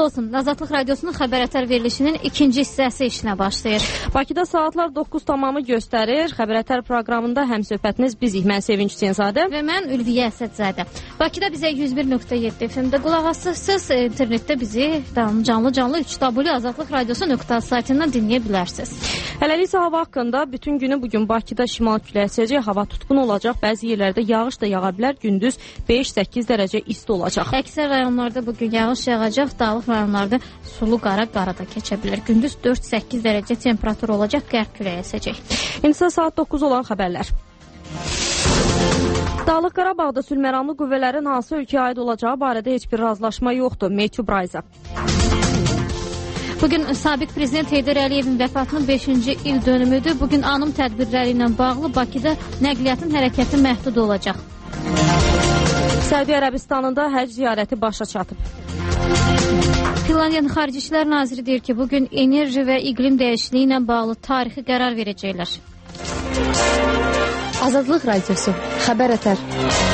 Xeyirli olsun. Azadlıq Radiosunun xəbər ətər verilişinin ikinci hissəsi işinə başlayır. Bakıda saatlar 9 tamamı göstərir. Xəbər ətər proqramında həmsöhbətiniz bizik. Mən Sevinç Hüseynzadə və mən Ülviyə Əsədzadə. Bakıda bizə 101.7 FM-də qulaq asırsınız. İnternetdə bizi canlı 3w.azadlıqradiosu.az saytından dinləyə bilərsiniz. Hələlik isə hava haqqında bütün günü bugün Bakıda şimal küləyi əsəcək, hava tutqun olacaq. Bəzi yerlərdə yağış da yağa bilər. Gündüz 5-8 dərəcə isti olacaq. Əksər rayonlarda bugün yağış yağacaq. Dağlıq rayonlarda sulu qara da keçə bilər. Gündüz 4-8 dərəcə temperatur olacaq. Qərb küləyi əsəcək. İndi saat 9 olan xəbərlər. Dağlıq Qarabağda sülhməramlı qüvvələrin hansı ölkəyə aid olacağı barədə heç bir razılaşma yoxdur. Matthew Bryza. Bugün sabiq prezident Heydər Əliyevin vəfatının 5-ci il dönümüdür. Bugün anım tədbirləri ilə bağlı Bakıda nəqliyyatın hərəkəti məhdud olacaq. Səudiyyə Ərəbistanında həcc ziyarəti başa çatıb. Finlandiyanın Xarici İşlər Naziri deyir ki, bugün enerji və iqlim dəyişikliyi ilə bağlı tarixi qərar verəcəklər. Azadlıq Radiosu, xəbər ətər.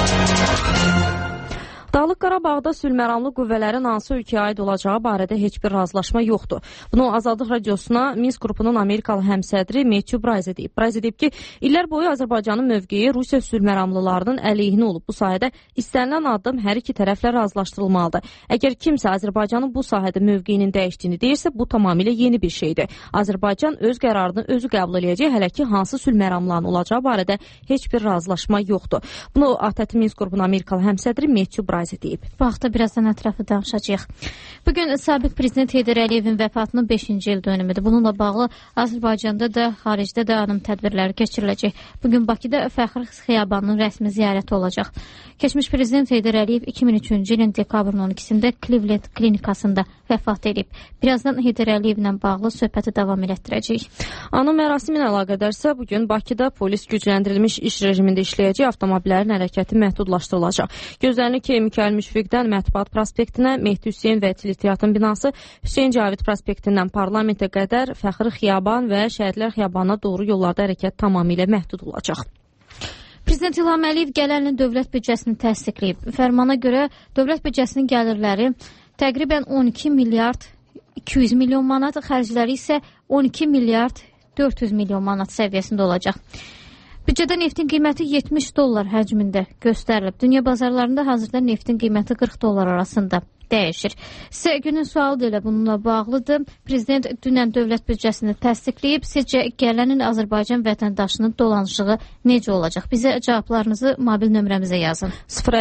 Dağlıq Qarabağda sülhməramlı qüvvələrin hansı ölkəyə aid olacağı barədə heç bir razılaşma yoxdur. Bunu Azadlıq Radiosuna Minsk qrupunun Amerikalı həmsədri Matthew Bryza deyib. Bryza deyib ki, illər boyu Azərbaycanın mövqeyi Rusiya sülhməramlılarının əleyhinə olub. Bu sahədə istənilən addım hər iki tərəflə razılaşdırılmalıdır. Əgər kimsə Azərbaycanın bu sahədə mövqeyinin dəyişdiyini deyirsə, bu tamamilə yeni bir şeydir. Azərbaycan öz qərarını özü qəbul edəcək, hələ ki hansı sülhməramlıların olacağı barədə heç bir razılaşma yoxdur. Bunu ATƏT Minsk qrupunun Amerikalı həmsədri Matthew Bryza deyib. Bu haqda birazdan ətrafı danışacağıq. Bugün sabiq prezident Heydər Əliyevin vəfatının 5-ci il dönümüdür. Bununla bağlı Azərbaycanda da, xaricdə də anım tədbirləri keçiriləcək. Bugün Bakıda Fəxri Xiyabanının rəsmi ziyarəti olacaq. Keçmiş prezident Heydər Əliyev 2003-cü ilin dekabrın 12-sində Cleveland klinikasında vəfat edib. Birazdan Heydər Əliyevlə bağlı söhbəti davam elətdirəcək. Anım mərasimi ilə əlaqədarsa bugün Bakıda polis gücləndirilmiş iş rejimində işləyəcək, avtomobillərin hərəkəti məhdudlaşdırılacaq. Gözlənilir ki, Mikayıl Müşfiqdən Mətbuat prospektinə, Mehdi Hüseyn və Teatrın binası, Hüseyn Cavid prospektindən parlamentə qədər Fəxri Xiyaban və Şəhidlər Xiyabanına doğru yollarda hərəkət tamamilə məhdud olacaq. Prezident İlham Əliyev gələn ilin dövlət büdcəsini təsdiqləyib. Fərmana görə dövlət büdcəsinin gəlirləri təqribən 12 milyard 200 milyon manat, xərcləri isə 12 milyard 400 milyon manat səviyyəsində olacaq. Büdcədə neftin qiyməti $70 həcmində göstərilib. Dünya bazarlarında hazırda neftin qiyməti $40 arasında dəyişir. Sizə günün sualı da elə bununla bağlıdır. Prezident dünən dövlət büdcəsini təsdiqləyib. Sizcə gələn il Azərbaycan vətəndaşının dolanışığı necə olacaq? Bizə cavablarınızı mobil nömrəmizə yazın.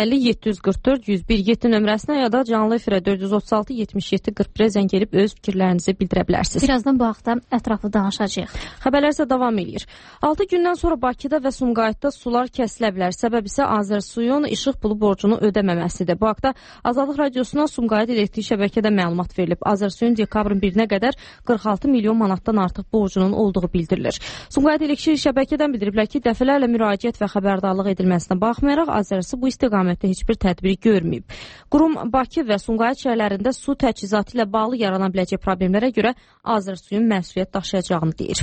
050-744-101-7 nömrəsinə ya da canlı efirə 436-77-41-ə zəng edib öz fikirlərinizi bildirə bilərsiniz. Birazdan bu haqda ətraflı danışacağıq. Xəbərlər isə davam edir. 6 gündən sonra Bakıda və Sumqayıtda sular kəsilə bilər. Səbəb isə Azərsuyun işıq pulu borcunu ödəməməsidir. Bu haqda Azadlıq Radiosuna Sumqayıt elektrik şəbəkədə məlumat verilib. Azərsuyun dekabrın 1-nə qədər 46 milyon manatdan artıq borcunun olduğu bildirilir. Sumqayıt elektrik şəbəkədən bildiriblər ki, dəfələrlə müraciət və xəbərdarlıq edilməsinə baxmayaraq Azərsu bu istiqamətdə heç bir tədbiri görməyib. Qurum Bakı və Sumqayıt şəhərlərində su təchizatı ilə bağlı yarana biləcək problemlərə görə Azərsuyun məsuliyyət daşıyacağını deyir.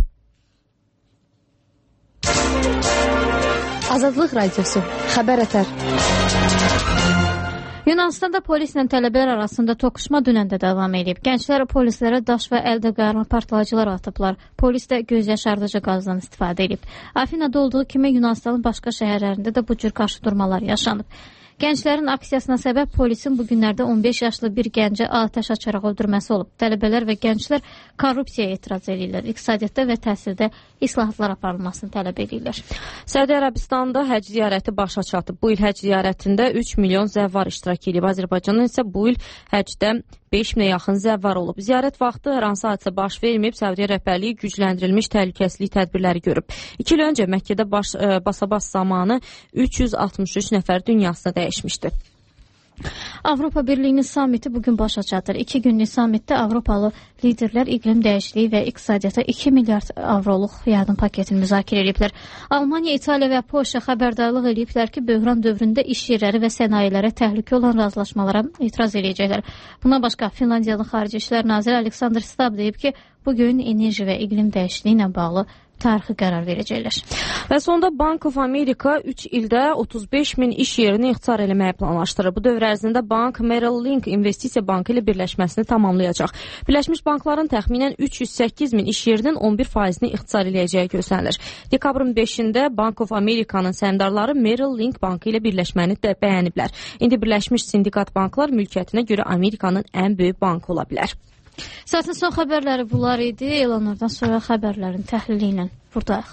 Azadlıq Radiosu, xəbər ətər. Yunanıstanda polislə tələbələr arasında toqquşma dünən də davam edib. Gənclər polislərə daş və əldə qarma partlayıcılar atıblar. Polis də göz yaşardıcı qazdan istifadə edib. Afinada olduğu kimi Yunanistanın başqa şəhərlərində də bu cür qarşıdurmalar yaşanıb. Gənclərin aksiyasına səbəb polisin bu günlərdə 15 yaşlı bir gəncə atəş açaraq öldürməsi olub. Tələbələr və gənclər korrupsiyaya etiraz edirlər. İqtisadiyyatda və təhsildə islahatlar aparılmasını tələb edirlər. Səudiyyə Ərəbistanında həcc ziyarəti başa çatıb. Bu il həcc ziyarətində 3 milyon zəvvar iştirak edib. Azərbaycanın isə bu il həccdə 5 minə yaxın zəvvar olub. Ziyarət vaxtı hər hansı hadisə baş verməyib. Səudiyyə rəhbərliyi gücləndirilmiş təhlükəsizlik tədbirləri görüb. 2 il öncə Məkkədə basabas zamanı 363 nəfər dünyasını dəyişmişdi. Avropa Birliyinin sammiti bugün başa çatır. 2 günlük sammitdə Avropalı liderlər iqlim dəyişikliyi və iqtisadiyyata 2 milyard avroluq yardım paketini müzakirə ediblər. Almaniya, İtaliya və Polşa xəbərdarlıq ediblər ki, böhran dövründə iş yerləri və sənayelərə təhlükə olan razılaşmalara etiraz edəcəklər. Buna başqa Finlandiyanın Xarici İşlər Naziri Aleksandr Stab deyib ki, bugün enerji və iqlim dəyişikliyi ilə bağlı tarixi qərar verəcəklər. Və sonda Bank of America 3 ildə 35 min iş yerini ixtisar eləməyi planlaşdırır. Bu dövr ərzində bank Merrill Lynch İnvestisiya Bankı ilə birləşməsini tamamlayacaq. Birləşmiş bankların təxminən 308 min iş yerinin 11%-ni ixtisar eləyəcəyi gözlənilir. Dekabrın 5-də Bank of America'nın səhmdarları Merrill Lynch Bankı ilə birləşməni də bəyəniblər. İndi Birləşmiş Sindikat Banklar mülkiyyətinə görə Amerikanın ən böyük bankı ola bilər. Saatin son xəbərləri bunlar idi. Elanlardan sonra xəbərlərin təhlili ilə buradayıq.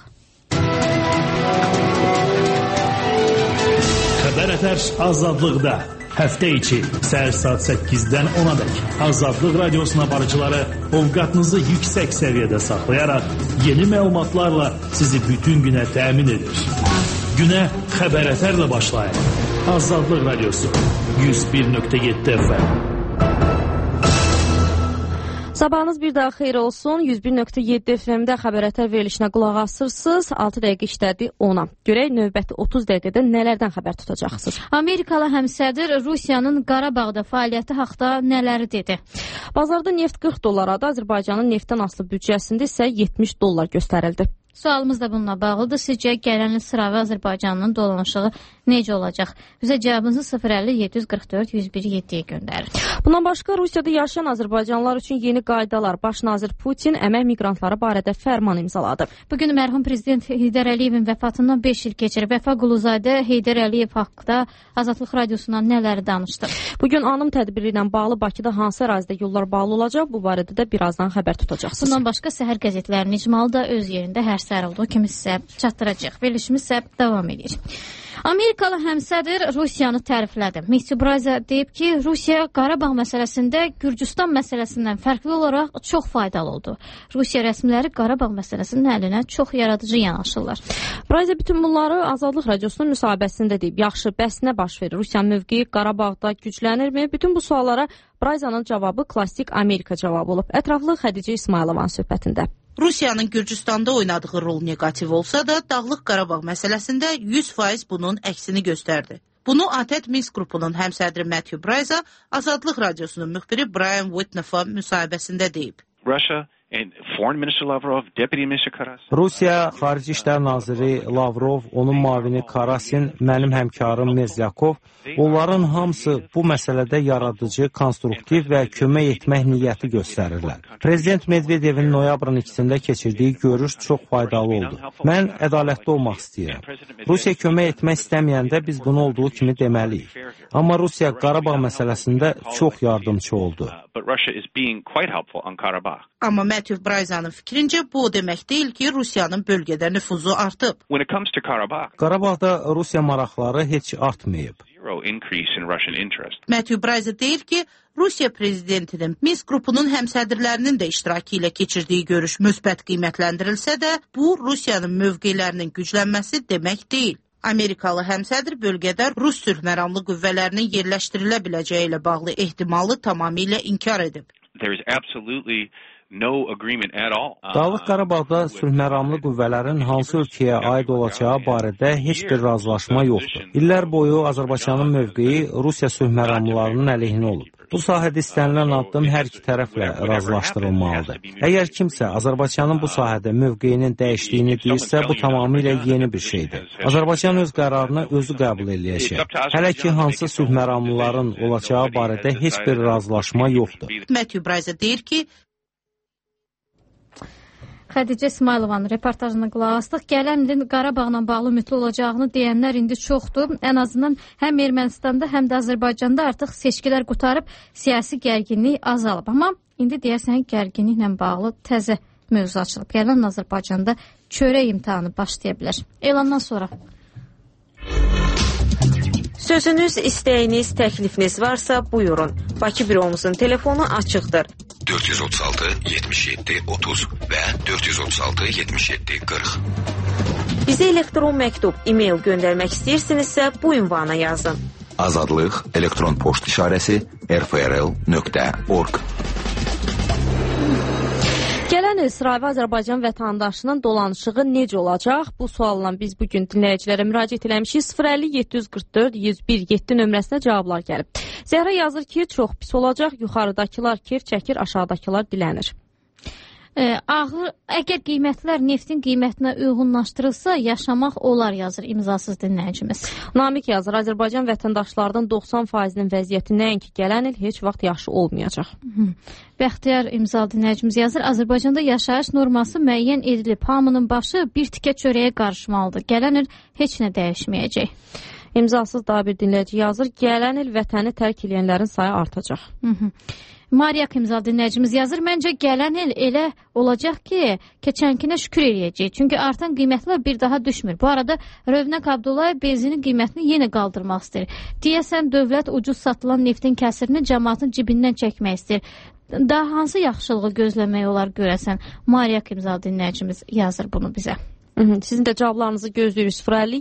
Xəbər Ətər azadlıqda. Həftə içi səhər saat 8-dən 10-a dək Azadlıq Radiosuna barıcıları ovqatınızı yüksək səviyyədə saxlayaraq yeni məlumatlarla sizi bütün günə təmin edir. Günə Xəbər Ətərlə başlayın. Azadlıq Radiosu 101.7 FM. Sabahınız bir daha xeyir olsun. 101.7 FM-də Xəbər Ətər verilişinə qulaq asırsınız. 6 dəqiqə işlədi 10-a. Görək növbəti 30 dəqiqədə nələrdən xəbər tutacaqsınız? Amerikalı həmsədr Rusiyanın Qarabağda fəaliyyəti haqda nələri dedi? Bazarda neft 40 dollaradır. Azərbaycanın neftdən asılı büdcəsində isə 70 dollar göstərildi. Sualımız da bununla bağlıdır. Sizcə gələn il sıravi Azərbaycanın dolanışığı necə olacaq? Bizə cavabınızı 050-744-101-7-yə göndərin. Bundan başqa Rusiyada yaşayan Azərbaycanlılar üçün yeni qaydalar. Baş nazir Putin əmək miqrantları barədə fərman imzaladı. Bugün mərhum prezident Heydər Əliyevin vəfatından 5 il keçir. Vəfa Quluzadə Heydər Əliyev haqqında Azadlıq Radiosuna nələri danışdı? Bugün anım tədbiri ilə bağlı Bakıda hansı ərazidə yollar bağlı olacaq? Bu barədə də birazdan xəbər tutacaqsınız. Bundan başqa səhər qəzetlərinin icmalı da öz yerində hər səhər olduğu kimi sizə çatdıracaq. Verilişimiz isə davam edir. Amerikalı həmsədr Rusiyanı təriflədi. Metyu Brayza deyib ki, Rusiya Qarabağ məsələsində Gürcüstan məsələsindən fərqli olaraq çox faydalı oldu. Rusiya rəsmiləri Qarabağ məsələsinin həllinə çox yaradıcı yanaşırlar. Brayza bütün bunları Azadlıq Radiosunun müsahibəsində deyib. Yaxşı, bəs nə baş verir? Rusiyanın mövqeyi Qarabağda güclənirmi? Bütün bu suallara Brayzanın cavabı klassik Amerika cavabı olub. Ətraflı Xədicə İsmailovanın söhbətində. Rusiyanın Gürcüstanda oynadığı rol negativ olsa da, Dağlıq Qarabağ məsələsində 100% bunun əksini göstərdi. Bunu ATƏT Minsk qrupunun həmsədri Metyu Brayza Azadlıq Radiosunun müxbiri Brian Whitneff'a müsahibəsində deyib. Rusiya Xarici İşlər Naziri Lavrov, onun müavini Karasin, mənim həmkarım Mezyakov, onların hamısı bu məsələdə yaradıcı, konstruktiv və kömək etmək niyyəti göstərirlər. Prezident Medvedevin noyabrın 2-sində keçirdiyi görüş çox faydalı oldu. Mən ədalətli olmaq istəyirəm. Rusiya kömək etmək istəməyəndə biz bunu olduğu kimi deməliyik. Amma Rusiya Qarabağ məsələsində çox yardımcı oldu. Amma Metyu Brayzanın fikrincə bu o demək deyil ki, Rusiyanın bölgədə nüfuzu artıb. Qarabağda Rusiya maraqları heç artmayıb. Metyu Brayza deyir ki, Rusiya prezidentinin Minsk qrupunun həmsədrlərinin də iştirakı ilə keçirdiyi görüş müsbət qiymətləndirilsə də, bu Rusiyanın mövqelərinin güclənməsi demək deyil. Amerikalı həmsədr bölgədə Rus sülhməramlı qüvvələrinin yerləşdirilə biləcəyi ilə bağlı ehtimalı tamamilə inkar edib. Dağlıq Qarabağda sülhməramlı qüvvələrin hansı ölkəyə aid olacağı barədə heç bir razılaşma yoxdur. İllər boyu Azərbaycanın mövqeyi Rusiya sülhməramlılarının əleyhinə olub. Bu sahədə istənilən addım hər iki tərəflə razılaşdırılmalıdır. Əgər kimsə Azərbaycanın bu sahədə mövqeyinin dəyişdiyini deyirsə, bu tamamilə yeni bir şeydir. Azərbaycan öz qərarını özü qəbul eləyəcək. Hələ ki, hansı sülhməramlıların olacağı barədə heç bir razılaşma yoxdur. Metyu Brayza deyir ki, Xədicə İsmailovanın reportajına qulaq asdıq. Gələn ilin Qarabağla bağlı ümidli olacağını deyənlər indi çoxdur. Ən azından həm Ermənistanda, həm də Azərbaycanda artıq seçkilər qutarıb, siyasi gərginlik azalıb. Amma indi deyəsən gərginliklə bağlı təzə mövzu açılıb. Gələn Azərbaycanda çörək imtahanı başlaya bilər. Elandan sonra. Sözünüz, istəyiniz, təklifiniz varsa buyurun. Bakı büromuzun telefonu açıqdır. 436 77 30 və 436 77 40. Bizə elektron məktub, e-mail göndərmək istəyirsinizsə bu ünvana yazın. Azadlıq elektron poçt işarəsi rfrl.org. Gələn il sıravi Azərbaycan vətəndaşının dolanışığı necə olacaq? Bu sualla biz bugün dinləyicilərə müraciət eləmişik. 050-744-101-7 nömrəsinə cavablar gəlib. Zəhra yazır ki, çox pis olacaq. Yuxarıdakılar kef çəkir, aşağıdakılar dilənir. Əgər qiymətlər neftin qiymətinə uyğunlaşdırılsa, yaşamaq olar, yazır imzasız dinləyicimiz. Namiq yazır, Azərbaycan vətəndaşlarının 90%-nin vəziyyəti nəinki gələn il heç vaxt yaxşı olmayacaq. Bəxtiyar imzalı dinləyicimiz yazır, Azərbaycanda yaşayış norması müəyyən edilib, hamının başı bir tikə çörəyə qarışmalıdır. Gələn il heç nə dəyişməyəcək. İmzasız daha bir dinləyici yazır, gələn il vətəni tərk edənlərin sayı artacaq. Mariyak imzalı dinləyicimiz yazır, məncə gələn il elə olacaq ki, keçənkinə şükür eləyəcək. Çünki artan qiymətlər bir daha düşmür. Bu arada Rövnəq Abdullayev benzinin qiymətini yenə qaldırmaq istəyir. Deyəsən, dövlət ucuz satılan neftin kəsirini cəmaatın cibindən çəkmək istəyir. Daha hansı yaxşılığı gözləmək olar görəsən? Mariyak imzalı dinləyicimiz yazır bunu bizə. Sizin də cavablarınızı gözləyirik.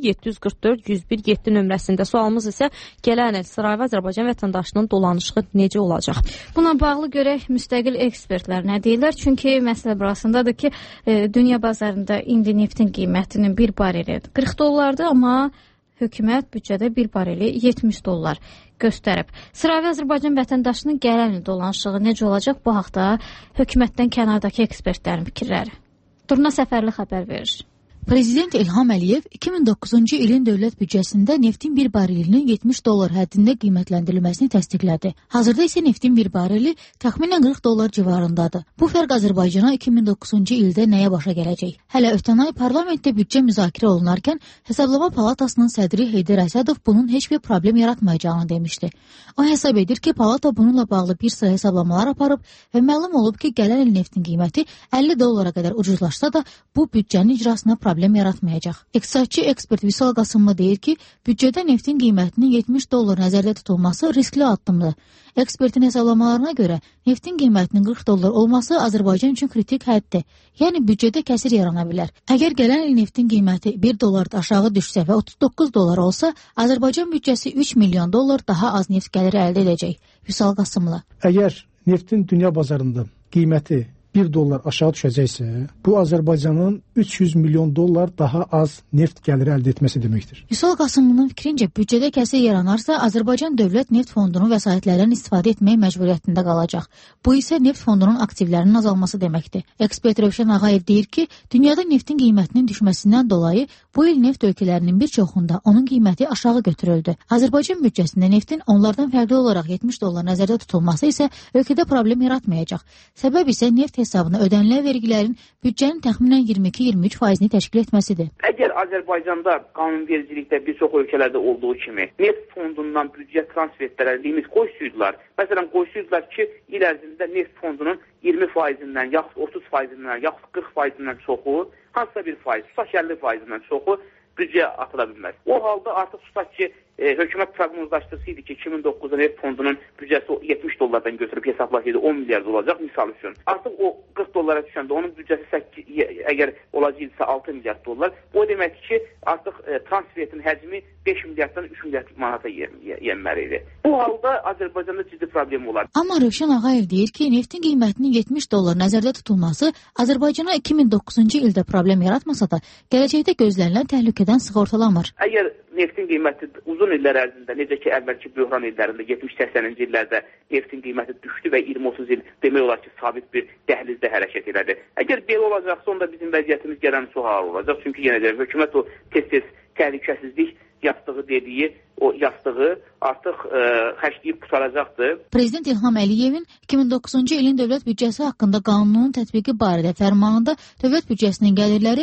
050-744-101-7 nömrəsində. Sualımız isə gələn il sıravi Azərbaycan vətəndaşının dolanışığı necə olacaq? Buna bağlı görək müstəqil ekspertlər nə deyirlər? Çünki məsələ burasındadır ki, dünya bazarında indi neftin qiymətinin bir bareli 40 dollardır, amma hökumət büdcədə bir bareli 70 dollar göstərib. Sıravi Azərbaycan vətəndaşının gələn il dolanışığı necə olacaq? Bu haqda hökumətdən kənardakı ekspertlərin fikirləri. Durna Səfərli xəbər verir. Prezident İlham Əliyev 2009-cu ilin dövlət büdcəsində neftin bir barelinin 70 dollar həddində qiymətləndirilməsini təsdiqlədi. Hazırda isə neftin bir bareli təxminən 40 dollar civarındadır. Bu fərq Azərbaycana 2009-cu ildə nəyə başa gələcək? Hələ ötən ay parlamentdə büdcə müzakirə olunarkən Hesablama Palatasının sədri Heydər Əsədov bunun heç bir problem yaratmayacağını demişdi. O hesab edir ki, palata bununla bağlı bir sıra hesablamalar aparıb və məlum olub ki, gələn il neftin qiyməti 50 dollara qədər ucuzlaşsa da bu büdcənin icrasına problem yaratmayacaq. İqtisadçı ekspert Vüsal Qasımlı deyir ki, büdcədə neftin qiymətinin 70 dollar nəzərdə tutulması riskli addımdır. Ekspertin hesablamalarına görə neftin qiymətinin 40 dollar olması Azərbaycan üçün kritik həddir. Yəni büdcədə kəsir yarana bilər. Əgər gələn il neftin qiyməti 1 dollar aşağı düşsə və 39 dollar olsa, Azərbaycan büdcəsi 3 milyon dollar daha az neft gəliri əldə edəcək. Vüsal Qasımlı. Əgər neftin dünya bazarında qiyməti 1 dollar aşağı düşəcəksə, bu Azərbaycanın 300 milyon dollar daha az neft gəliri əldə etməsi deməkdir. Vüsal Qasımlının fikrincə, büdcədə kəsir yaranarsa, Azərbaycan Dövlət Neft Fondunun vəsaitlərindən istifadə etmək məcburiyyətində qalacaq. Bu isə neft fondunun aktivlərinin azalması deməkdir. Ekspert Rövşən Ağayev deyir ki, dünyada neftin qiymətinin düşməsindən dolayı bu il neft ölkələrinin bir çoxunda onun qiyməti aşağı götürüldü. Azərbaycan büdcəsində neftin onlardan fərqli olaraq 70 dollar nəzərdə tutulması isə ölkədə problem yaratmayacaq. Səbəb isə neft hesabına ödənilən vergilərin büdcənin təxminən 22-23%-ni təşkil etməsidir. Əgər Azərbaycanda qanunvericilikdə bir çox ölkələrdə olduğu kimi neft fondundan büdcə transferlərə limit qoysaydılar, məsələn qoysaydılar ki, il ərzində neft fondunun 20%-dən, yaxud 30%-dən, yaxud 40%-dən çoxu, hansısa bir faiz, tutaq 50%-dən çoxu büdcəyə atıla bilməz. O halda artıq tutaq ki, hökumət proqnozlaşdırsaydı ki, 2009-da neft fondunun büdcəsi 70 dollardan götürüb hesablasaydı 10 milyard olacaq, misal üçün. Artıq o 40 dollara düşəndə onun büdcəsi əgər olacaqsa 6 milyard dollar, o deməkdir ki, artıq transferin həcmi 5 milyarddan 3 milyard manata yenməliydi. Bu halda Azərbaycanda ciddi problem olar. Amma Rövşən Ağayev deyir ki, neftin qiymətinin 70 dollar nəzərdə tutulması Azərbaycana 2009-cu ildə problem yaratmasa da, gələcəkdə gözlənilən təhlükədən sığortalanmır. Əgər neftin qiyməti uzun illər ərzində, necə ki, əvvəlki böhran illərində, 70-80-ci illərdə neftin qiyməti düşdü və 20-30 il demək olar ki, sabit bir dəhlizdə hərəkət elədi. Əgər belə olacaqsa, onda bizim vəziyyətimiz gələn çox ağır olacaq. Çünki yenə də hökumət o tez-tez təhlükəsizlik yastığı dediyi o yastığı artıq xərcləyib qutaracaqdır. Prezident İlham Əliyevin 2009-cu ilin dövlət büdcəsi haqqında qanunun tətbiqi barədə fərmanında dövlət büdcəsinin gəlirləri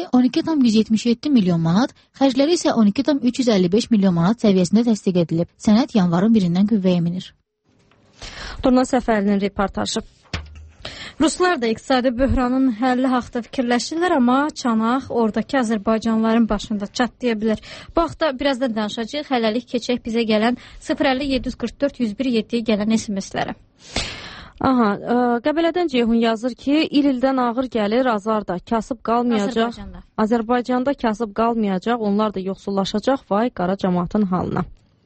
12,177 milyon manat, xərcləri isə 12,355 milyon manat səviyyəsində təsdiq edilib. Sənəd yanvarın 1-dən qüvvəyə minir. Durna Səfərlinin reportajı. Ruslar da iqtisadi böhranın həlli haqda fikirləşirlər, amma çanaq oradakı Azərbaycanlıların başında çatlaya bilər. Bu haqda birazdan danışacağıq. Hələlik keçək bizə gələn 050-744-101-7-yə gələn SMS-lərə. Qəbələdən Ceyhun yazır ki, il-ildən ağır gəlir, azar da kasıb qalmayacaq. Azərbaycanda kasıb qalmayacaq, onlar da yoxsullaşacaq, vay qara cəmaatın halına.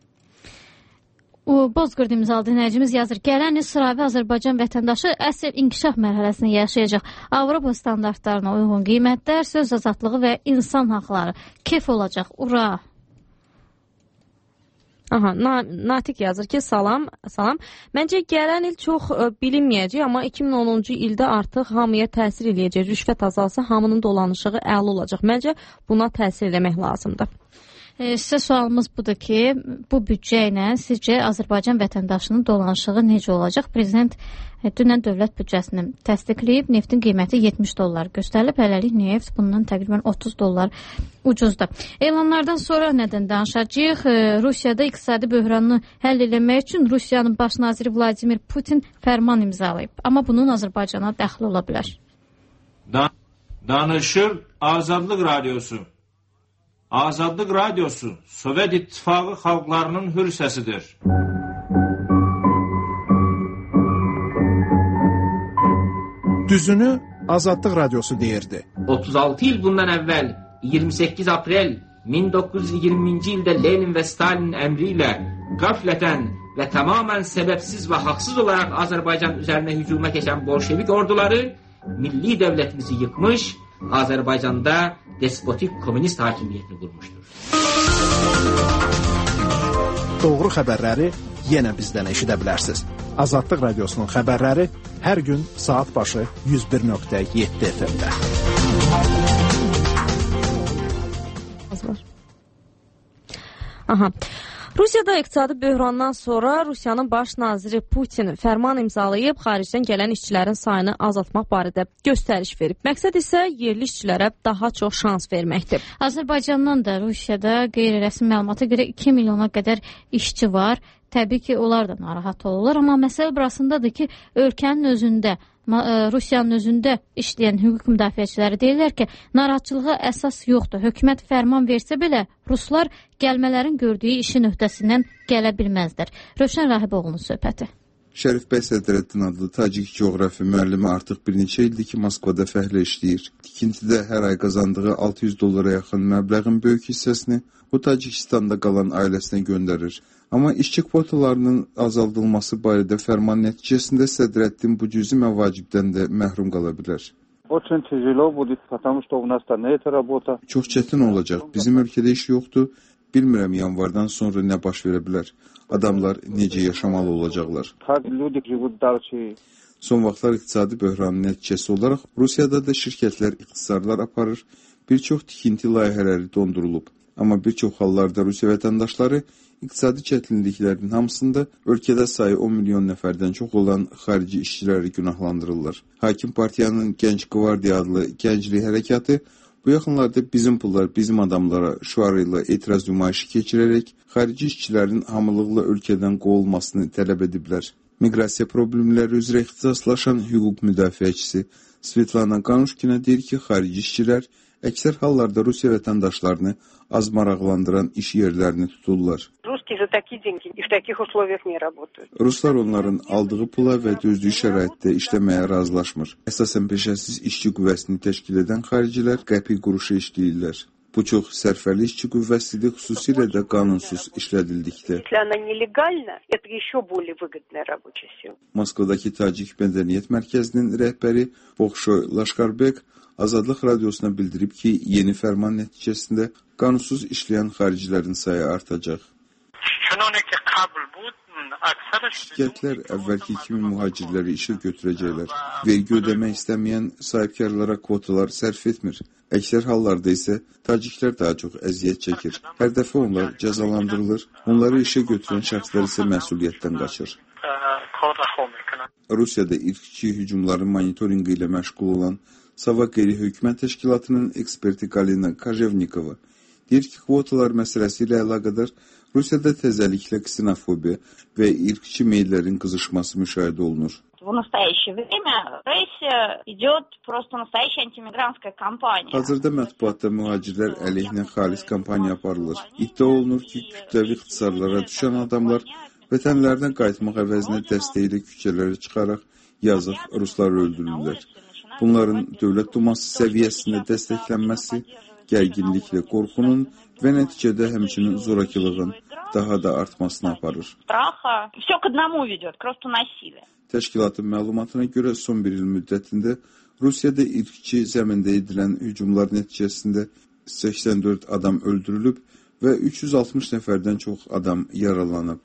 Bozqırd imzalı dinləyicimiz yazır, gələn il sıravi Azərbaycan vətəndaşı əsl inkişaf mərhələsini yaşayacaq. Avropa standartlarına uyğun qiymətlər, söz azadlığı və insan haqları kef olacaq. Ura! Aha, Natiq yazır ki, salam. Məncə gələn il çox bilinməyəcək, amma 2010-cu ildə artıq hamıya təsir eləyəcək. Rüşvət azalsa hamının dolanışığı əla olacaq. Məncə buna təsir eləmək lazımdır. Sizə sualımız budur ki, bu büdcə ilə sizcə Azərbaycan vətəndaşının dolanışığı necə olacaq? Prezident dünən dövlət büdcəsini təsdiqləyib, neftin qiyməti $70 göstərilib, hələlik neft bundan təqribən $30 ucuzdur. Elanlardan sonra nədən danışacağıq? Rusiyada iqtisadi böhranını həll eləmək üçün Rusiyanın baş naziri Vladimir Putin fərman imzalayıb. Amma bunun Azərbaycana dəxli ola bilər. Danışır Azadlıq Radyosu. Azadlıq Radyosu Sovet İttifaqı xalqlarının hür səsidir. Düzünü Azadlıq Radyosu deyirdi. 36 il bundan əvvəl 28 aprel 1920-ci ildə Lenin və Stalinin əmri ilə qaflətən və tamamən səbəbsiz və haqsız olaraq Azərbaycan üzərinə hücuma keçən bolşevik orduları milli dövlətimizi yıkmış, Azərbaycanda despotik komünist hakimiyyətini qurmuşdur. Doğru xəbərləri yenə bizdən eşidə bilərsiniz. Azadlıq Radyosunun xəbərləri hər gün saat başı 101.7 FM-də. Aha. Rusiyada iqtisadi böhrandan sonra Rusiyanın baş naziri Putin fərman imzalayıb xaricdən gələn işçilərin sayını azaltmaq barədə göstəriş verib. Məqsəd isə yerli işçilərə daha çox şans verməkdir. Azərbaycandan da Rusiyada qeyri-rəsmi məlumata görə 2 milyona qədər işçi var. Təbii ki, onlar da narahat olurlar, amma məsələ burasındadır ki, ölkənin özündə, Rusiyanın özündə işləyən hüquq müdafiəçiləri deyirlər ki, narahatçılığa əsas yoxdur. Hökumət fərman versə belə, ruslar gəlmələrin gördüyü işin öhdəsindən gələ bilməzlər. Rövşən Rahiboğlu'nun söhbəti. Şərif bəy Sədrəddin adlı tacik coğrafi müəllimi artıq bir neçə ildir ki, Moskvada fəhlə işləyir. Tikintidə hər ay qazandığı $600 yaxın məbləğin böyük hissəsini bu Tacikistanda qalan ailəsinə göndərir. Amma işçi kvotalarının azaldılması barədə fərman nəticəsində Sədrəddin bu cüzi məvacibdən də məhrum qala bilər. Çox çətin olacaq. Bizim ölkədə iş yoxdur. Bilmirəm yanvardan sonra nə baş verə bilər. Adamlar necə yaşamalı olacaqlar. Son vaxtlar iqtisadi böhranın nəticəsi olaraq Rusiyada da şirkətlər ixtisarlar aparır. Bir çox tikinti layihələri dondurulub. Amma bir çox hallarda Rusiya vətəndaşları iqtisadi çətinliklərin hamısında ölkədə sayı 10 milyon nəfərdən çox olan xarici işçiləri günahlandırırlar. Hakim partiyanın Gənc Qvardiya adlı gənclik hərəkatı bu yaxınlarda bizim pullar bizim adamlara şüarı ilə etiraz nümayişi keçirərək xarici işçilərin hamılıqla ölkədən qovulmasını tələb ediblər. Miqrasiya problemləri üzrə ixtisaslaşan hüquq müdafiəçisi Svetlana Qanushkina deyir ki, xarici işçilər əksər hallarda Rusiya vətəndaşlarını az maraqlandıran iş yerlərini tuturlar. Ruslar onların aldığı pula və dözdüyü şəraitdə işləməyə razılaşmır. Əsasən peşəsiz işçi qüvvəsini təşkil edən xaricilər qəpik quruşa işləyirlər. Bu çox sərfəli işçi qüvvəsidir, xüsusilə də qanunsuz işlədildikdə. Moskvadakı Tacik Mədəniyyət Mərkəzinin rəhbəri Boxşoy Laşqarbek Azadlıq Radiosuna bildirib ki, yeni fərman nəticəsində qanunsuz işləyən xaricilərin sayı artacaq. Şirkətlər əvvəlki kimi mühacirləri işə götürəcəklər. Vergi ödəmək istəməyən sahibkarlara kvotalar sərf etmir. Əksər hallarda isə taciklər daha çox əziyyət çəkir. Hər dəfə onlar cəzalandırılır. Onları işə götürən şəxslər isə məsuliyyətdən qaçır. Rusiyada irqçi hücumların monitorinqi ilə məşğul olan Sava Qeyri-Hökumət Təşkilatının eksperti Galina Kajevnikova deyir ki, kvotalar məsələsi ilə əlaqədar Rusiyada təzəliklə ksenofobiya və irqçi meyllərin qızışması müşahidə olunur. Hazırda mətbuatda mühacirlər əleyhinə xalis kampaniya aparılır. İddia olunur ki, kütləvi ixtisarlara düşən adamlar vətənlərinə qayıtmaq əvəzinə dəstəyi küçələrə çıxaraq yazıq ruslar öldürürlər. Bunların Dövlət Duması səviyyəsində dəstəklənməsi gərginliklə qorxunun və nəticədə həmçinin zorakılığın daha da artmasına aparır. Təşkilatın məlumatına görə son bir il müddətində Rusiyada irqçi zəmində edilən hücumlar nəticəsində 84 adam öldürülüb və 360 nəfərdən çox adam yaralanıb.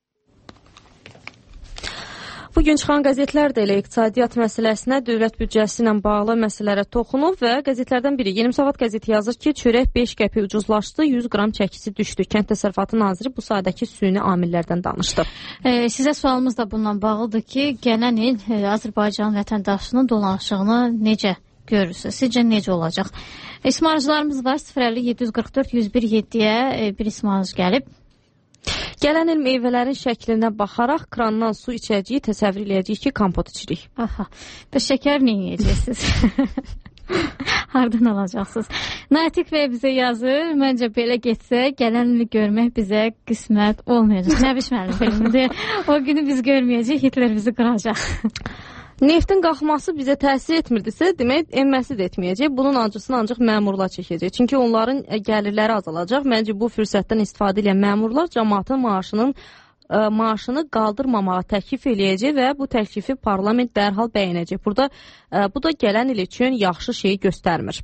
Bugün çıxan qəzetlər də elə iqtisadiyyat məsələsinə, dövlət büdcəsi ilə bağlı məsələlərə toxunub və qəzetlərdən biri Yeni Müsavat qəzeti yazır ki, çörək 5 qəpik ucuzlaşdı, 100 qram çəkisi düşdü. Kənd Təsərrüfatı naziri bu sahədəki süni amillərdən danışdı. Sizə sualımız da bununla bağlıdır ki, gələn il Azərbaycan vətəndaşının dolanışığını necə görürsünüz? Sizcə necə olacaq? İsmarıcılarımız var, 050-744-101-7-yə bir ismarıcı gəlib. Gələn il meyvələrin şəklinə baxaraq krandan su içəcəyik, təsəvvür eləyəcəyik ki, kompot içirik. Aha, və şəkər nə yiyəcəksiniz? Hardan alacaqsınız? Natiq bəy bizə yazır, məncə belə getsə, gələn il görmək bizə qismət olmayacaq. Nə biçməli filmidir? O günü biz görməyəcək, Hitler bizi qıracaq. Neftin qalxması bizə təsir etmirdisə, demək, enməsi də etməyəcək. Bunun acısını ancaq məmurlar çəkəcək. Çünki onların gəlirləri azalacaq. Məncə bu fürsətdən istifadə edən məmurlar cəmaatın maaşını qaldırmamağa təklif eləyəcək və bu təklifi parlament dərhal bəyənəcək. Bu da gələn il üçün yaxşı şeyi göstərmir.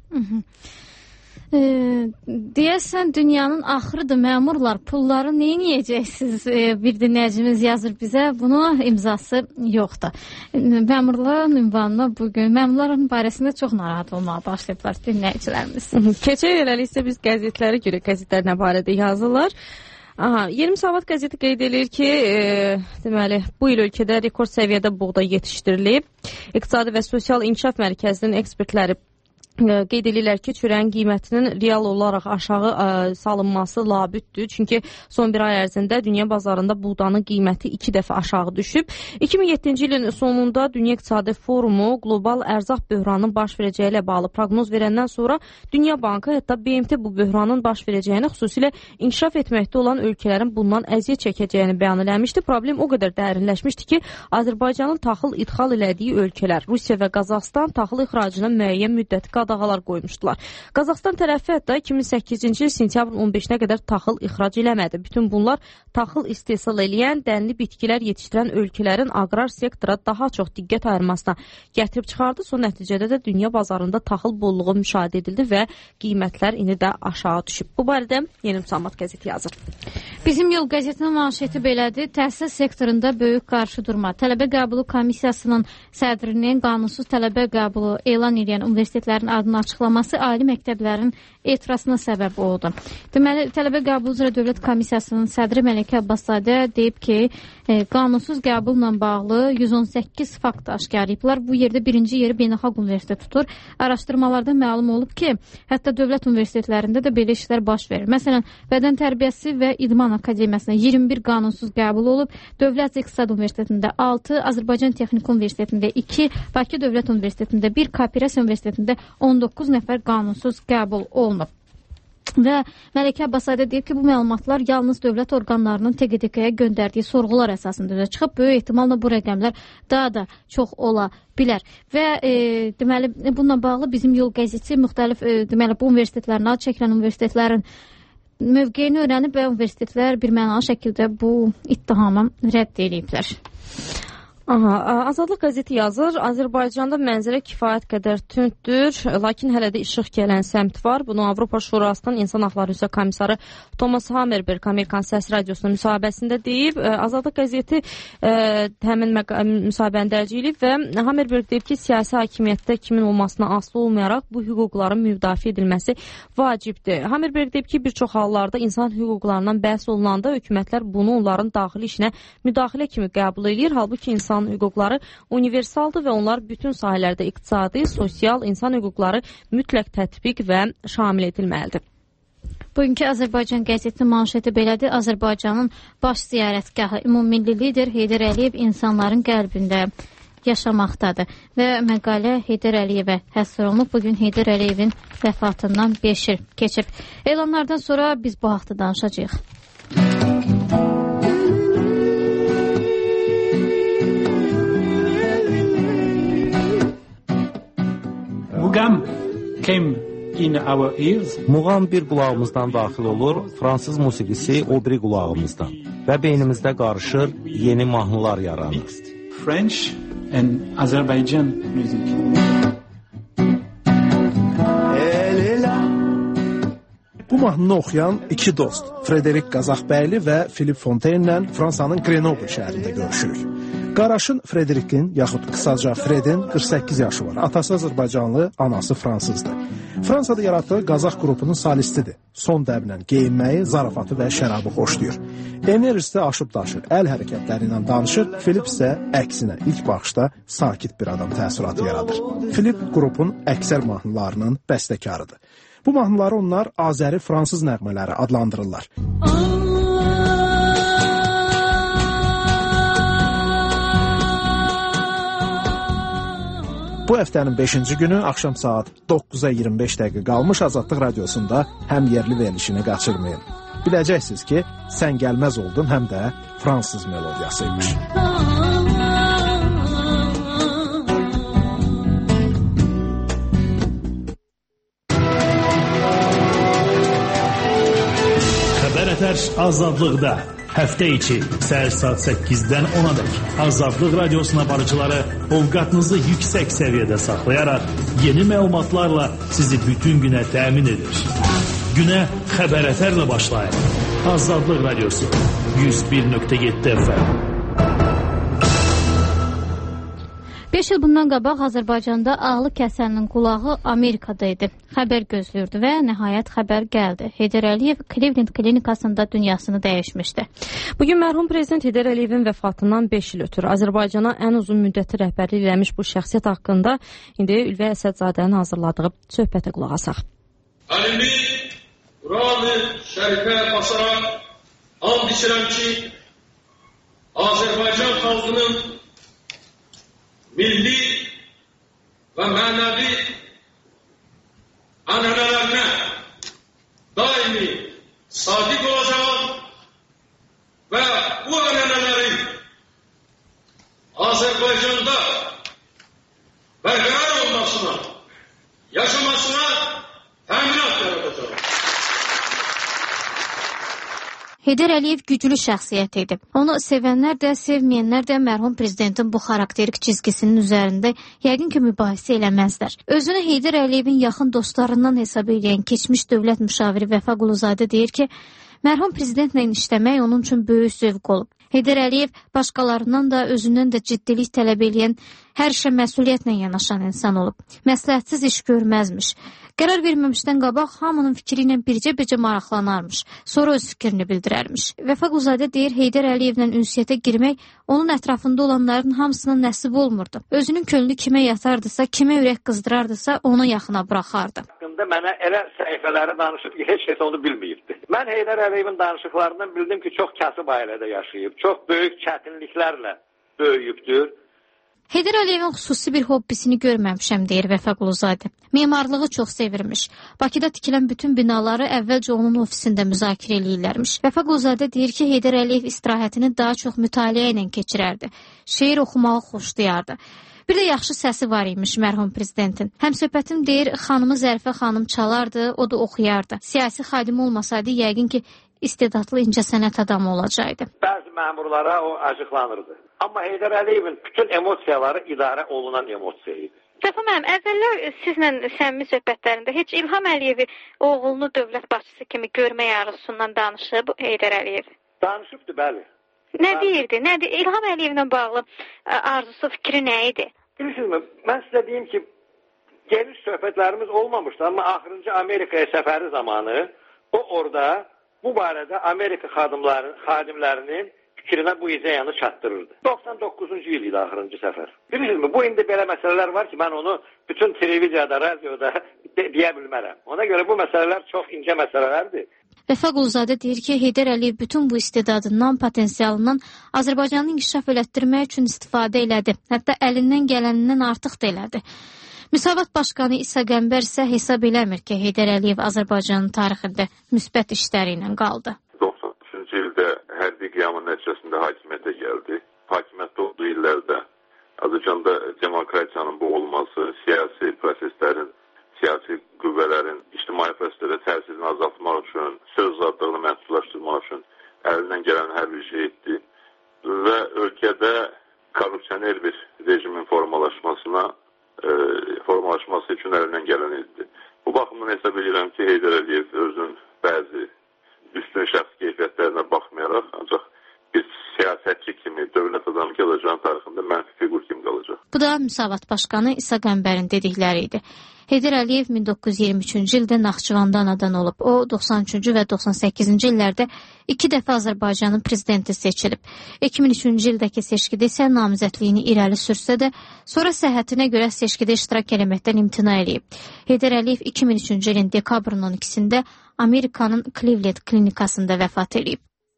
Deyəsən dünyanın axırıdır, məmurlar pulları neyniyəcəksiniz? Bir dinləyicimiz yazır bizə, bunu imzası yoxdur. Məmurların ünvanına bugün məmurların barəsində çox narahat olmağa başlayıblar dinləyicilərimiz. Keçək eləliksə biz qəzetlərə görə qəzetlər nə barədə yazırlar. Yeni Müsavat qəzeti qeyd edir ki, deməli, bu il ölkədə rekord səviyyədə buğda yetişdirilib. İqtisadi və Sosial İnkişaf Mərkəzinin ekspertləri qeyd edirlər ki, çörəyin qiymətinin real olaraq aşağı salınması labüddür. Çünki son bir ay ərzində dünya bazarında buğdanın qiyməti 2 dəfə aşağı düşüb. 2007-ci ilin sonunda Dünya İqtisadi Forumu qlobal ərzaq böhranının baş verəcəyi ilə bağlı proqnoz verəndən sonra Dünya Bankı, hətta BMT bu böhranın baş verəcəyini, xüsusilə inkişaf etməkdə olan ölkələrin bundan əziyyət çəkəcəyini bəyan eləmişdi. Problem o qədər dərinləşmişdi ki, Azərbaycanın taxıl idxal elədiyi ölkələr, Rusiya və Qazaxstan taxıl ixracına müəyyən müddət qadağalar qoymuşdular. Qazaxstan tərəfi hətta 2008-ci il sentyabrın 15-nə qədər taxıl ixrac eləmədi. Bütün bunlar taxıl istehsal eləyən, dənli bitkilər yetişdirən ölkələrin aqrar sektora daha çox diqqət ayırmasına gətirib çıxardı. Son nəticədə də dünya bazarında taxıl bolluğu müşahidə edildi və qiymətlər indi də aşağı düşüb. Bu barədə Yeni Müsavat qəzeti yazır. Bizim Yol qəzetinin manşeti belədir. Təhsil sektorunda böyük qarşıdurma. Tələbə qəbulu komissiyasının sədrinin qanunsuz tələbə qəbulu elan edən universitetlərin adını açıqlaması ali məktəblərin etirazına səbəb oldu. Deməli, tələbə qəbulu üzrə Dövlət Komissiyasının sədri Mələkə Abbaszadə deyib ki, qanunsuz qəbulla bağlı 118 fakt aşkarlayıblar. Bu yerdə birinci yeri Beynəlxalq Universitet tutur. Araşdırmalarda məlum olub ki, hətta dövlət universitetlərində də belə işlər baş verir. Məsələn, Bədən Tərbiyəsi və İdman Akademiyasına 21 qanunsuz qəbul olub, Dövlət İqtisad Universitetində 6, Azərbaycan Texniki Universitetində 2, Bakı Dövlət Universitetində 1, Kooperativ Universitetində 19 nəfər qanunsuz qəbul olunub. Və Mələkə Abbaszadə deyib ki, bu məlumatlar yalnız dövlət orqanlarının TQDK-yə göndərdiyi sorğular əsasında çıxıb, böyük ehtimalla bu rəqəmlər daha da çox ola bilər. Və deməli, bununla bağlı bizim Yol qəzeti müxtəlif deməli, bu universitetlərin, ad çəkilən universitetlərin mövqeyini öyrənib və universitetlər bir mənalı şəkildə bu ittihamı rədd ediblər. Azadlıq qəzeti yazır, Azərbaycanda mənzərə kifayət qədər tündür, lakin hələ də işıq gələn səmt var. Bunu Avropa Şurasının İnsan Haqları üzrə komissarı Thomas Hammerberg Amerikan Səs Radiosunun müsahibəsində deyib. Azadlıq qəzeti həmin müsahibəni dərc edib və Hammerberg deyib ki, siyasi hakimiyyətdə kimin olmasına asılı olmayaraq bu hüquqların müdafiə edilməsi vacibdir. Hammerberg deyib ki, bir çox hallarda insan hüquqlarından bəhs olunanda hökumətlər bunu onların daxili işinə müdaxilə kimi qəbul edir. Halbuki insan hüquqları universaldır və onlar bütün sahələrdə iqtisadi, sosial, insan hüquqları mütləq tətbiq və şamil edilməlidir. Bugünkü Azərbaycan qəzetinin manşeti belədir. Azərbaycanın baş ziyarətgahı ümummilli lider Heydər Əliyev insanların qəlbində yaşamaqdadır. Və məqalə Heydər Əliyevə həsr olunub. Bugün Heydər Əliyevin vəfatından 5 il keçib. Elanlardan sonra biz bu haqda danışacağıq. Muğam bir qulağımızdan daxil olur, fransız musiqisi o biri qulağımızdan və beynimizdə qarışır, yeni mahnılar yaranır. French and Azerbaijan music. Bu mahnını oxuyan iki dost, Frederik Qazaxbəyli və Filip Fontaine Fransanın Grenoble şəhərində görüşürük. Qaraşın Frederikin, yaxud qısaca Fredin 48 yaşı var. Atası Azərbaycanlı, anası fransızdır. Fransada yaratdığı Qazax qrupunun solistidir. Son dəblə geyinməyi, zarafatı və şərabı xoşlayır. Emir isə aşıb daşır, əl hərəkətləri ilə danışır. Filip isə əksinə ilk baxışda sakit bir adam təəssüratı yaradır. Filip qrupun əksər mahnılarının bəstəkarıdır. Bu mahnıları onlar Azəri-Fransız nəğmələri adlandırırlar. Bu həftənin 5-ci günü axşam saat 9-a 25 dəqiqə qalmış Azadlıq Radiosunda həm yerli verilişini qaçırmayın. Biləcəksiniz ki, Sən gəlməz oldun həm də fransız melodiyasıymış. Azadlıqda həftə içi səhər saat 8-dən 10-adək Azadlıq Radiosuna barıcıları ovqatınızı yüksək səviyyədə saxlayaraq yeni məlumatlarla sizi bütün günə təmin edir. Günə xəbər başlayın. Azadlıq Radiosu 101.7 FM. 5 il bundan qabaq Azərbaycanda ağlı kəsənin qulağı Amerikada idi. Xəbər gözlürdü və nəhayət xəbər gəldi. Heydər Əliyev Cleveland klinikasında dünyasını dəyişmişdi. Bugün mərhum prezident Heydər Əliyevin vəfatından 5 il ötür. Azərbaycana ən uzun müddətli rəhbərlik eləmiş bu şəxsiyyət haqqında indi Ülvi Əsədzadənin hazırladığı söhbətə qulaq asaq. Əlimi Quran-ı Şərifə basaraq and içirəm ki, Azərbaycan xalqının milli və mənəvi ənənələrinə daimi sadiq olacağım və bu ənənələrin Azərbaycanda bərqərar olmasına, yaşamasına təminat yaradacağım. Heydər Əliyev güclü şəxsiyyət idi. Onu sevənlər də, sevməyənlər də mərhum prezidentin bu xarakterik çizgisinin üzərində yəqin ki, mübahisə eləməzlər. Özünü Heydər Əliyevin yaxın dostlarından hesab edən keçmiş dövlət müşaviri Vəfa Quluzadə deyir ki, mərhum prezidentlə işləmək onun üçün böyük zövq olub. Heydər Əliyev başqalarından da, özündən də ciddilik tələb edən, hər işə məsuliyyətlə yanaşan insan olub. Məsləhətsiz iş görməzmiş. Qərar verməmişdən qabaq hamının fikri ilə bircə maraqlanarmış. Sonra öz fikrini bildirərmiş. Vəfa Quluzadə deyir, Heydər Əliyevlə ünsiyyətə girmək onun ətrafında olanların hamısına nəsib olmurdu. Özünün könlü kimə yatardısa, kimə ürək qızdırardısa, onu yaxına buraxardı. Haqqında mənə elə səhifələri danışıb ki, heç kəs onu bilməyibdi. Mən Heydər Əliyevin danışıqlarından bildim ki, çox kasıb ailədə yaşayıb, çox böyük çətinliklərlə böyüyübdür. Heydər Əliyevin xüsusi bir hobbisini görməmişəm, deyir Vəfa Quluzadə. Memarlığı çox sevirmiş. Bakıda tikilən bütün binaları əvvəlcə onun ofisində müzakirə eləyirlərmiş. Vəfa Quluzadə deyir ki, Heydər Əliyev istirahətini daha çox mütaliə ilə keçirərdi. Şeir oxumağı xoşlayardı. Bir də yaxşı səsi var imiş mərhum prezidentin. Həmsöhbətim deyir, xanımı Zərifə xanım çalardı, o da oxuyardı. Siyasi xadim olmasaydı, yəqin ki, istedadlı incəsənət adamı olacaqdı. Bəzi məmurlara o acıqlanırdı. Amma Heydər Əliyevin bütün emosiyaları idarə olunan emosiya idi. Vəfa müəllim, əvvəllər sizlə səmimi söhbətlərində heç İlham Əliyevi oğlunu dövlət başçısı kimi görmək arzusundan danışıb Heydər Əliyev? Danışıbdı, bəli. Nə deyirdi? İlham Əliyevlə bağlı arzusu, fikri nə idi? Bilirsiniz, mən sizə deyim ki, geniş söhbətlərimiz olmamışdı, amma axırıncı Amerikaya səfəri zamanı o orada bu barədə Amerika xadimlərinin fikrinə bu ideyanı çatdırırdı. 99-cu il idi axırıncı səfər. Bilirsiniz, bu indi belə məsələlər var ki, mən onu bütün televiziyada, radioda deyə bilmərəm. Ona görə bu məsələlər çox incə məsələlərdir. Vəfa Quluzadə deyir ki, Heydər Əliyev bütün bu istedadından, potensialından Azərbaycanı inkişaf elətdirmək üçün istifadə elədi. Hətta əlindən gələnindən artıq da elədi. Müsavat Başqanı İsa Qəmbər isə hesab eləmir ki, Heydər Əliyev Azərbaycanın tarixində müsbət işləri ilə qaldı. 93-cü ildə hərbi qiyamın nəticəsində hakimiyyətə gəldi. Hakimiyyətdə olduğu illərdə Azərbaycanda demokratiyanın boğulması, siyasi proseslərin, siyasi qüvvələrin ictimai proseslərə təsirini azaltmaq üçün, söz azadlığını məhdudlaşdırmaq üçün əlindən gələn hər bir şey etdi və ölkədə korrupsioner bir rejimin formalaşması üçün əlindən gələn etdi. Bu baxımdan hesab edirəm ki, Heydər Əliyev özünün Bu da Müsavat Başqanı İsa Qəmbərin dedikləri idi. Heydər Əliyev 1923-cü ildə Naxçıvanda anadan olub. O, 93-cü və 98-ci illərdə 2 dəfə Azərbaycanın prezidenti seçilib. 2003-cü ildəki seçkidə isə namizədliyini irəli sürsə də, sonra səhhətinə görə seçkidə iştirak eləməkdən imtina eləyib. Heydər Əliyev 2003-cü ilin dekabrın 12-sində Amerikanın Cleveland klinikasında vəfat eləyib.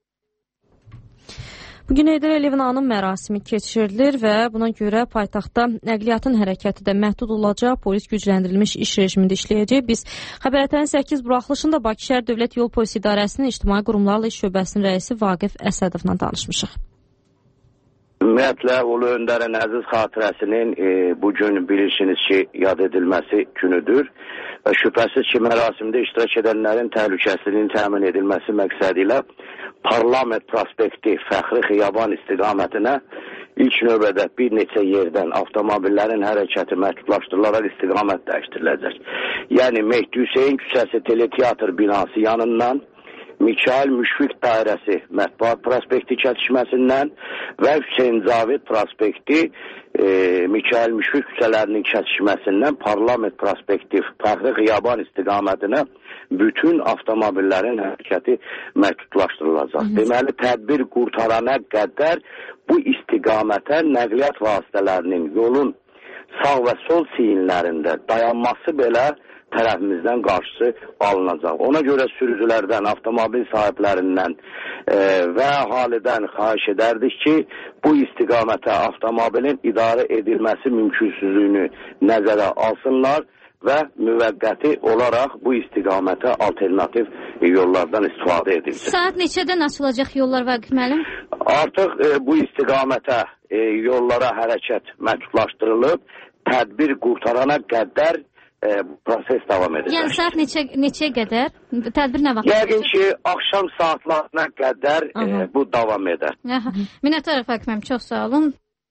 Bugün Heydər Əliyevin anım mərasimi keçirilir və buna görə paytaxtda nəqliyyatın hərəkəti də məhdud olacaq, polis gücləndirilmiş iş rejimində işləyəcək. Biz Xəbərətərin 8 buraxılışında Bakı şəhər Dövlət Yol Polisi İdarəsinin İctimai Qurumlarla İş Şöbəsinin rəisi Vaqif Əsədovla danışmışıq. Ümumiyyətlə, Ulu Öndərin əziz xatirəsinin bugün bilirsiniz ki, yad edilməsi günüdür və şübhəsiz ki, mərasimdə iştirak edənlərin təhlükəsizliyinin təmin edilməsi məqsədi ilə Parlament prospekti Fəxri Xiyaban istiqamətinə ilk növbədə bir neçə yerdən avtomobillərin hərəkəti məhdudlaşdırılaraq istiqamət dəyişdiriləcək. Yəni, Mehdi Hüseyin küçəsi Teleteatr binası yanından Mikail Müşfiq dairəsi Mətbuat prospekti kəsişməsindən və Hüseyin Cavid prospekti Mikail Müşfiq küçələrinin kəsişməsindən Parlament prospekti Fəxri Xiyaban istiqamətinə bütün avtomobillərin hərəkəti məhdudlaşdırılacaq. Deməli, tədbir qurtarana qədər bu istiqamətə nəqliyyat vasitələrinin yolun sağ və sol siyinlərində dayanması belə tərəfimizdən qarşısı alınacaq. Ona görə sürücülərdən, avtomobil sahiblərindən və əhalidən xahiş edərdik ki, bu istiqamətə avtomobilin idarə edilməsi mümkünsüzlüyünü nəzərə alsınlar və müvəqqəti olaraq bu istiqamətə alternativ yollardan istifadə edilsin. Saat neçədən açılacaq yollar Vaqif müəllim? Artıq bu istiqamətə yollara hərəkət məhdudlaşdırılıb, tədbir qurtarana qədər proses davam edəcək. Yəni saat neçəyə qədər? Tədbir nə vaxt? Yəqin ki, axşam saatlarına qədər bu davam edər. Minnətdarıq Vaqif müəllim, çox sağ olun.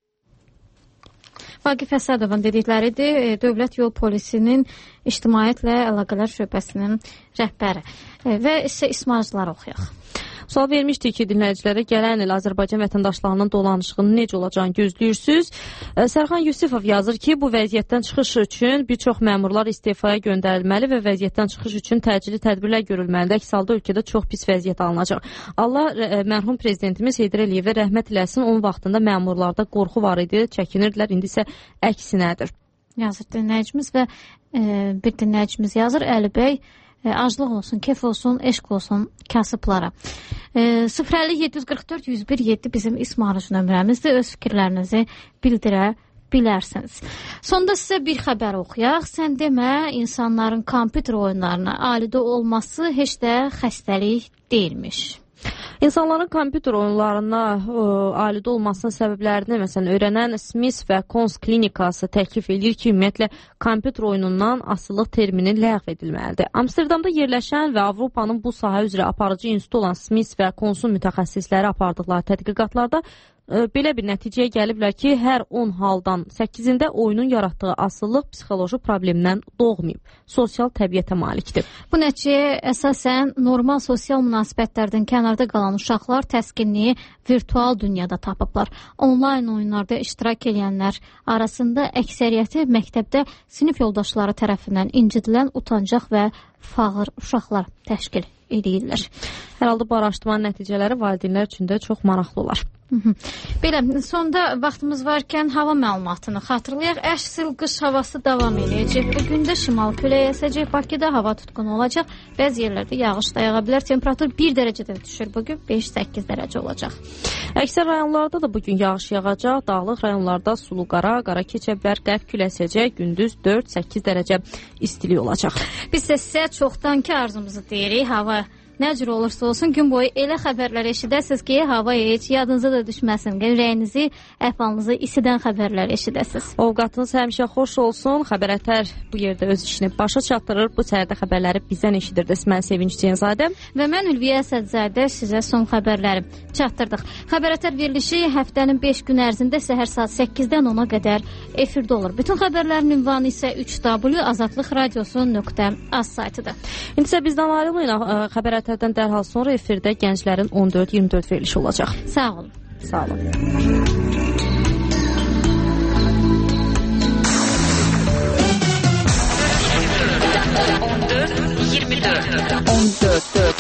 Vaqif Əsədovun dedikləridir, Dövlət Yol Polisinin İctimaiyyətlə Əlaqələr Şöbəsinin rəhbəri və isə İsmailcılar oxuyaq. Sual vermişdik ki, dinləyicilərə gələn il Azərbaycan vətəndaşlarının dolanışığının necə olacağını gözləyirsiniz. Sərxan Yusifov yazır ki, bu vəziyyətdən çıxış üçün bir çox məmurlar istifaya göndərilməli və vəziyyətdən çıxış üçün təcili tədbirlər görülməlidir. Əks halda ölkədə çox pis vəziyyət alınacaq. Allah mərhum prezidentimiz Heydər Əliyevə rəhmət eləsin. Onun vaxtında məmurlarda qorxu var idi, çəkinirdilər. İndi isə əksinədir. Yazır dinləyicimiz və bir dinləyicimiz yazır Əli bəy. Aclıq olsun, kef olsun, eşq olsun kasıblara. 050-744-101-7 bizim İsmail nömrəmizdir. Öz fikirlərinizi bildirə bilərsiniz. Sonda sizə bir xəbər oxuyaq. Sən demə, insanların kompüter oyunlarına alidə olması heç də xəstəlik deyilmiş. İnsanların kompüter oyunlarına alidə olmasının səbəblərini məsələn öyrənən Smith və Kons klinikası təklif edir ki, ümumiyyətlə kompüter oyunundan asılılıq termini ləğv edilməlidir. Amsterdamda yerləşən və Avropanın bu sahə üzrə aparıcı institutu olan Smith və Konsun mütəxəssisləri apardıqları tədqiqatlarda belə bir nəticəyə gəliblər ki, hər 10 haldan 8-də oyunun yaratdığı asıllıq psixoloji problemdən doğmayıb, sosial təbiətə malikdir. Bu nəticəyə əsasən normal sosial münasibətlərdən kənarda qalan uşaqlar təskinliyi virtual dünyada tapıblar. Onlayn oyunlarda iştirak edənlər arasında əksəriyyəti məktəbdə sinif yoldaşları tərəfindən incidilən utancaq və fağır uşaqlar təşkil edirlər. Hər halda bu araşdırmanın nəticələri valideynlər üçün də çox maraqlı olar. Belə, sonda vaxtımız varkən hava məlumatını xatırlayaq. Əsil qış havası davam edəcək. Bugün də şimal küləyi əsəcək. Bakıda hava tutqun olacaq. Bəzi yerlərdə yağış da yağa bilər. Temperatur 1 dərəcədə düşür. Bugün 5-8 dərəcə olacaq. Əksər rayonlarda da bugün yağış yağacaq. Dağlıq rayonlarda sulu qara keçə bilər. Qərb küləyi əsəcək. Gündüz 4-8 dərəcə istilik olacaq. Biz sizə çoxdankı arzumuzu deyirik. Hava nə cür olursa olsun gün boyu elə xəbərlər eşidəsiniz ki, hava heç yadınıza da düşməsin. Ürəyinizi, əhvalınızı isidən xəbərlər eşidəsiniz. Ovqatınız həmişə xoş olsun. Xəbərətər bu yerdə öz işini başa çatdırır. Bu səhərdə xəbərləri bizdən eşidirdiniz. Mən Sevinç Ceyzadə və mən Ülviyə Əsədzadə sizə son xəbərləri çatdırdıq. Xəbərətər verilişi həftənin 5 gün ərzində səhər saat 8-dən 10-a qədər efirdə olur. Bütün xəbərlərin ünvanı isə 3w.azadlıqradiosu.az saytıdır. İndi isə bizdən ayrılmayın. Xəbərətərdən dərhal sonra efirdə gənclərin 14-24 verilişi olacaq. Sağ olun. Sağ olun. 14